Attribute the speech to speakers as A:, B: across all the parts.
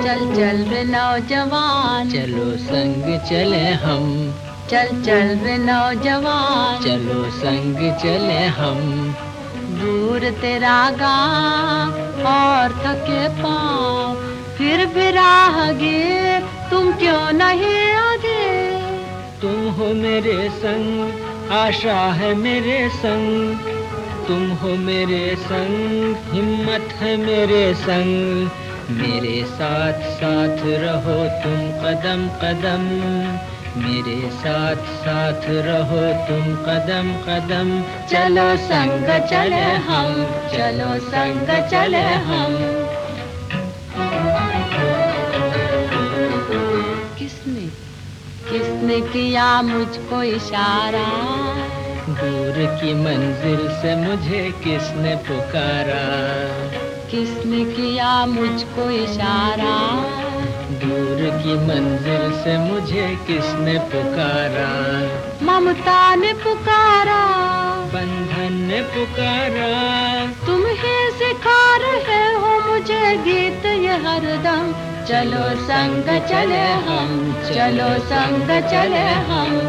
A: चल चल रे नौजवान,
B: चलो संग चले हम।
A: चल चल रे नौजवान,
B: चलो संग चले हम।
A: दूर तेरा गाँव और थके पाँव, फिर भी राहगीर तुम क्यों नहीं आगे।
B: तुम हो मेरे संग, आशा है मेरे संग। तुम हो मेरे संग, हिम्मत है मेरे संग। मेरे साथ साथ रहो तुम कदम कदम। मेरे साथ साथ रहो तुम कदम कदम।
A: चलो संग चले हम, चलो संग चले हम। किसने किसने किया मुझको इशारा,
B: दूर की मंजिल से मुझे किसने पुकारा।
A: किसने किया मुझको इशारा,
B: दूर की मंजिल से मुझे किसने पुकारा।
A: ममता ने पुकारा,
B: बंधन ने पुकारा।
A: तुम ही सिखा रहे हो मुझे गीत ये हरदम। चलो संग चले हम, चलो संग चले हम।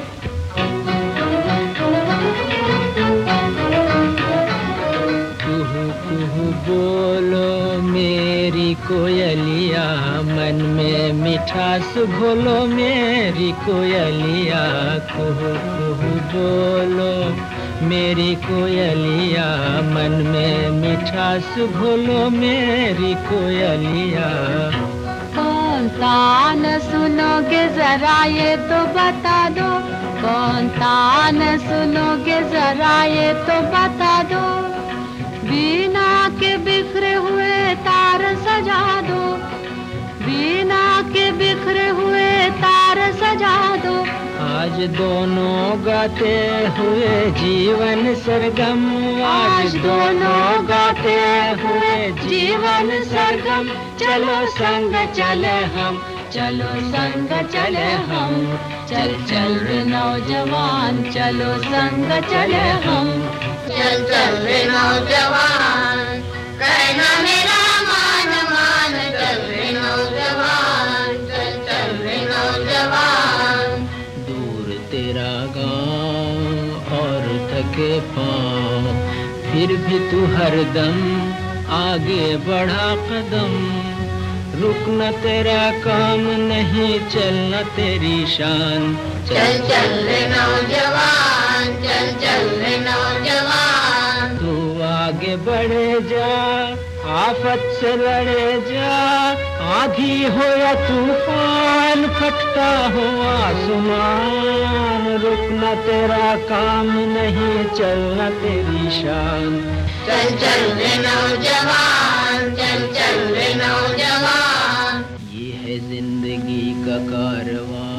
B: कुहू कुहू बोलो मेरी कोयलिया, मन में मिठास घोलो मेरी कोयलिया। कुहू कुहू बोलो मेरी कोयलिया, मन में मिठास घोलो मेरी कोयलिया।
A: कौन तान सुनोगे जरा ये तो बता दो, कौन तान सुनोगे जरा ये तो बता दो। वीणा के बिखरे हुए तार सजा दो, वीणा के बिखरे हुए तार सजा दो।
B: आज दोनों गाते हुए जीवन सरगम, आज दोनों गाते हुए जीवन सरगम। चलो संग चले हम,
A: चलो संग चले हम। चल चल रे नौजवान, चलो संग चले हम।
C: चल चल रे नौजवान, कहना मेरा मान मान। चल रे नौजवान, चल चल रे नौजवान।
B: दूर तेरा गाँव और थके पाँव, फिर भी तू हरदम आगे बढ़ा कदम। रुकना तेरा काम नहीं, चलना तेरी शान।
C: चल चल रे नौजवान, चल चल रे नौजवान।
B: तू आगे बढ़े जा, आफत से लड़े जा। आंधी हो या तूफान, फटता हो आसमान। रुकना तेरा काम नहीं, चलना तेरी शान।
C: चल चल रे नौजवान, चल चल रे नौजवान।
B: ये है जिंदगी का कारवां,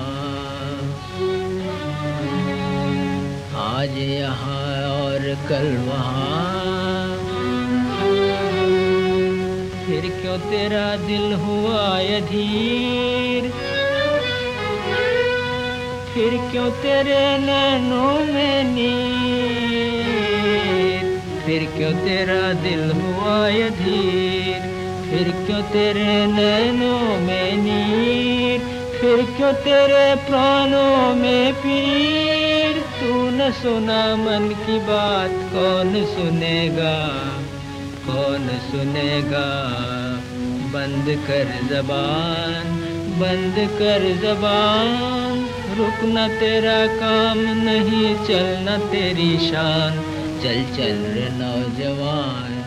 B: आज यहाँ और कल वहाँ। फिर क्यों तेरा दिल हुआ अधीर, फिर क्यों तेरे नैनों में नीर। फिर क्यों तेरा दिल हुआ अधीर, फिर क्यों तेरे नैनों में नीर। फिर क्यों तेरे प्राणों में पीर। तू न सुना मन की बात, कौन सुनेगा, कौन सुनेगा। बंद कर जबान, बंद कर जबान। रुकना तेरा काम नहीं, चलना तेरी शान। चल चल रे नौजवान।